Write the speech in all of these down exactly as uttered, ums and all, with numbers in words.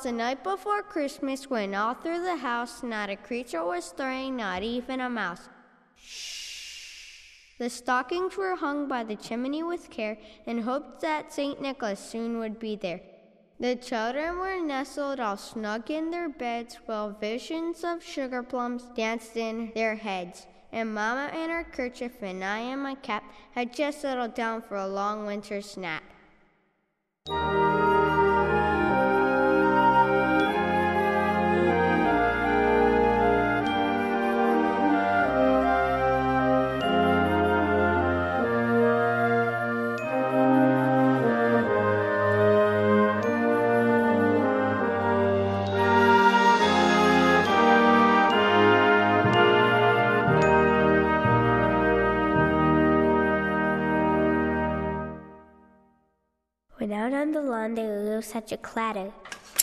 'twas the night before Christmas, when all through the house not a creature was stirring, not even a mouse. Shh! The stockings were hung by the chimney with care, in hopes that Saint Nicholas soon would be there. The children were nestled all snug in their beds, while visions of sugar plums danced in their heads, and Mama in her kerchief and I in my cap had just settled down for a long winter's nap. When out on the lawn there arose such a clatter,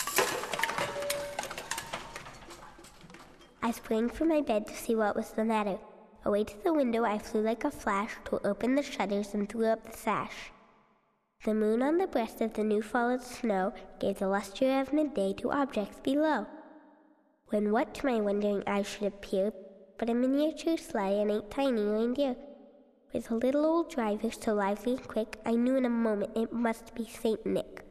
I sprang from my bed to see what was the matter. Away to the window I flew like a flash, to open the shutters and threw up the sash. The moon on the breast of the new-fallen snow gave the lustre of midday to objects below, when what to my wondering eyes should appear but a miniature sleigh and eight tiny reindeer. With a little old driver so lively and quick, I knew in a moment it must be Saint Nick.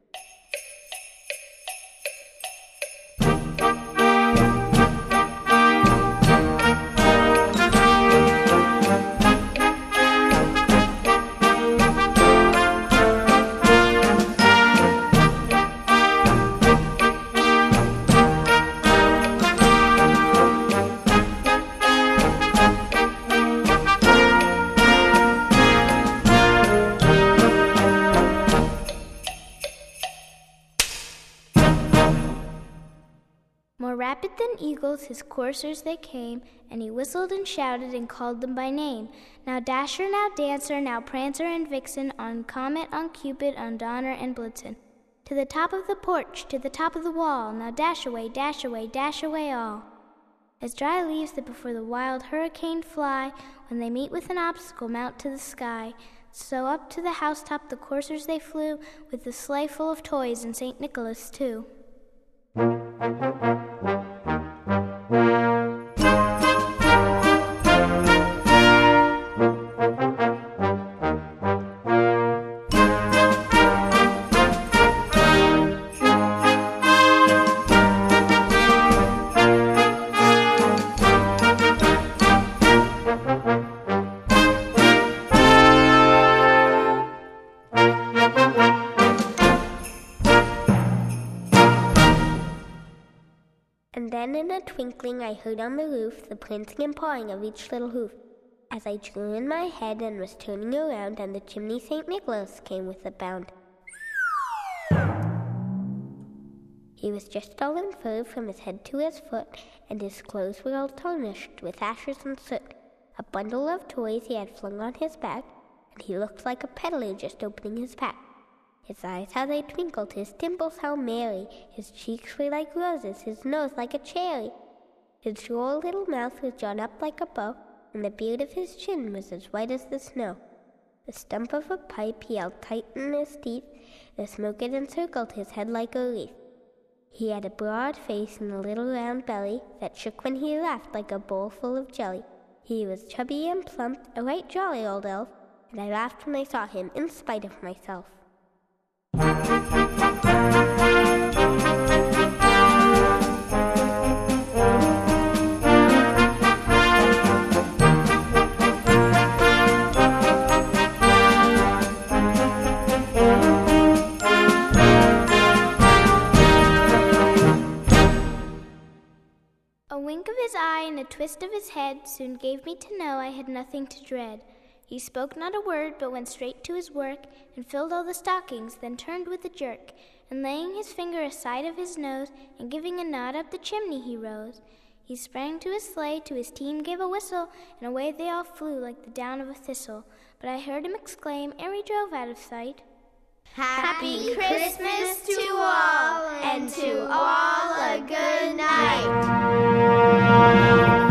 More rapid than eagles, his coursers they came, and he whistled and shouted and called them by name. Now Dasher, now Dancer, now Prancer and Vixen, on Comet, on Cupid, on Donner and Blitzen. To the top of the porch, to the top of the wall, now dash away, dash away, dash away all. As dry leaves that before the wild hurricane fly, when they meet with an obstacle mount to the sky, so up to the housetop the coursers they flew, with the sleigh full of toys and Saint Nicholas too. And then in a twinkling I heard on the roof the prancing and pawing of each little hoof. As I drew in my head and was turning around, and the chimney Saint Nicholas came with a bound. He was just all in fur from his head to his foot, and his clothes were all tarnished with ashes and soot. A bundle of toys he had flung on his back, and he looked like a peddler just opening his pack. His eyes how they twinkled, his dimples how merry, his cheeks were like roses, his nose like a cherry. His droll little mouth was drawn up like a bow, and the beard of his chin was as white as the snow. The stump of a pipe he held tight in his teeth, the smoke it encircled his head like a wreath. He had a broad face and a little round belly that shook when he laughed like a bowl full of jelly. He was chubby and plump, a right jolly old elf, and I laughed when I saw him in spite of myself. A wink of his eye and a twist of his head soon gave me to know I had nothing to dread. He spoke not a word, but went straight to his work, and filled all the stockings, then turned with a jerk, and laying his finger aside of his nose, and giving a nod up the chimney he rose. He sprang to his sleigh, to his team gave a whistle, and away they all flew like the down of a thistle. But I heard him exclaim, ere he drove out of sight, Happy Christmas to all, and to all a good night.